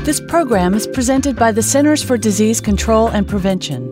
This program is presented by the Centers for Disease Control and Prevention.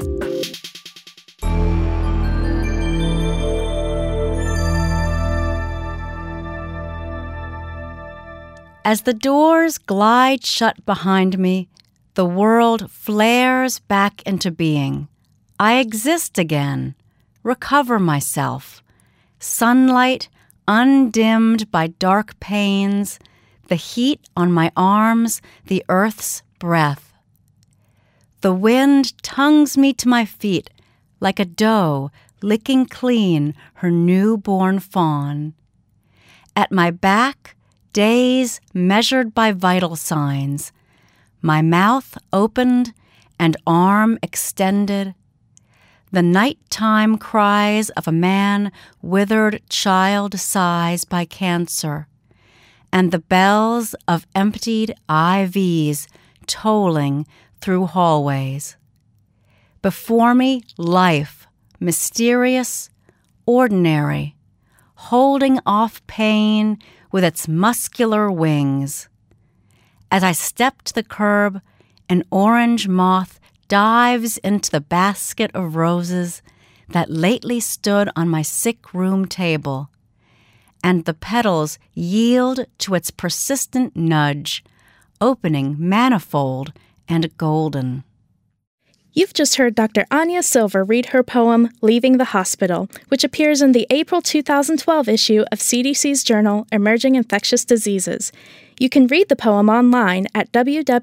As the doors glide shut behind me, the world flares back into being. I exist again, recover myself. Sunlight undimmed by dark panes, the heat on my arms, the earth's breath. The wind tongues me to my feet like a doe licking clean her newborn fawn. At my back, days measured by vital signs, my mouth opened and arm extended. The nighttime cries of a man withered child sighs by cancer, and the bells of emptied IVs tolling through hallways. Before me, life, mysterious, ordinary, holding off pain with its muscular wings. As I step to the curb, an orange moth dives into the basket of roses that lately stood on my sick room table, and the petals yield to its persistent nudge, opening manifold and golden. You've just heard Dr. Anya Silver read her poem, Leaving the Hospital, which appears in the April 2012 issue of CDC's journal, Emerging Infectious Diseases. You can read the poem online at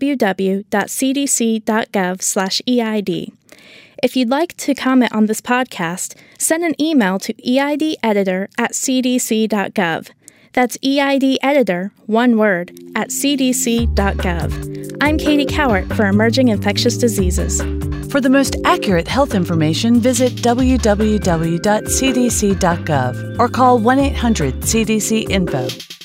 www.cdc.gov/EID. If you'd like to comment on this podcast, send an email to eideditor@cdc.gov. That's eideditor, one word, @cdc.gov. I'm Katie Cowart for Emerging Infectious Diseases. For the most accurate health information, visit www.cdc.gov or call 1-800-CDC-INFO.